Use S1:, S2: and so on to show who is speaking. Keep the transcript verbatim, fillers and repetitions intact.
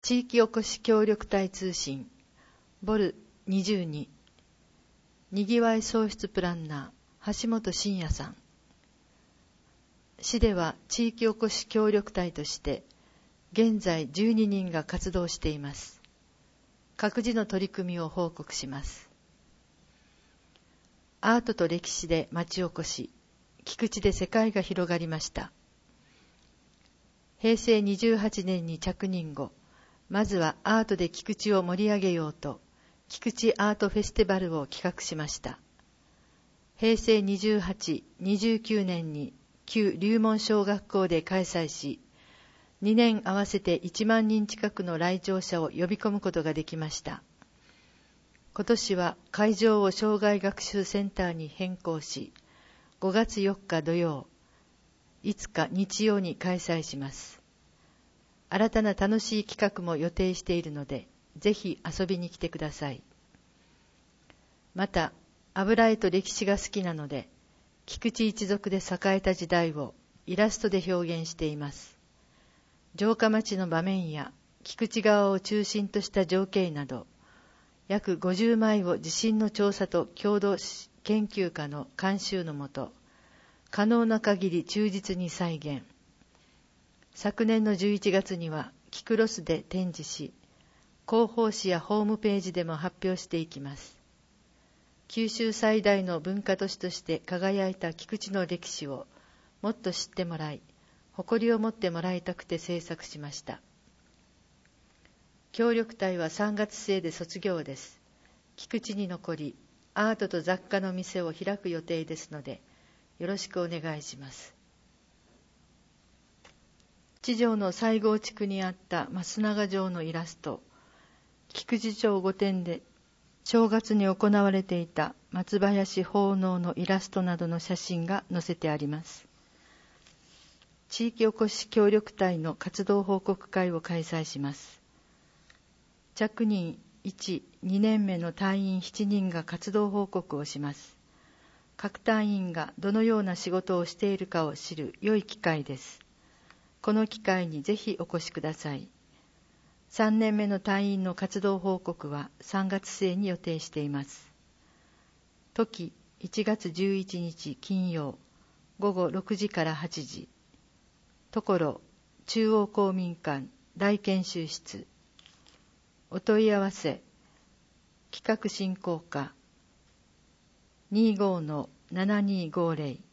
S1: 地域おこし協力隊通信ボルにじゅうににぎわい創出プランナー橋本真也さん。市では地域おこし協力隊として現在じゅうににんが活動しています。各自の取り組みを報告します。アートと歴史で町おこし、菊池で世界が広がりました。へいせいにじゅうはちねんに着任後、まずはアートで菊池を盛り上げようと、菊池アートフェスティバルを企画しました。へいせいにじゅうはち、にじゅうきゅうねんに旧龍門小学校で開催し、にねん合わせていちまんにん近くの来場者を呼び込むことができました。今年は会場を障害学習センターに変更し、ごがつよっか土曜、いつか日曜に開催します。新たな楽しい企画も予定しているので、ぜひ遊びに来てください。また、油絵と歴史が好きなので、菊池一族で栄えた時代をイラストで表現しています。城下町の場面や菊池川を中心とした情景など、約ごじゅうまいを地震の調査と郷土研究家の監修のもと、可能な限り忠実に再現。昨年のじゅういちがつにはキクロスで展示し、広報誌やホームページでも発表していきます。九州最大の文化都市として輝いた菊池の歴史をもっと知ってもらい、誇りを持ってもらいたくて制作しました。協力隊はさんがつ末で卒業です。菊池に残り、アートと雑貨の店を開く予定ですので、よろしくお願いします。地上の西郷地区にあった増永城のイラスト、菊池町御殿で正月に行われていた松林奉納のイラストなどの写真が載せてあります。地域おこし協力隊の活動報告会を開催します。着任いち、にねんめの隊員しちにんが活動報告をします。各隊員がどのような仕事をしているかを知る良い機会です。この機会にぜひお越しください。さんねんめの隊員の活動報告はさんがつ末に予定しています。時いちがつじゅういちにち金曜、ごごろくじからはちじ。ところ中央公民館大研修室。お問い合わせ企画振興課 にじゅうごのななにーごーぜろ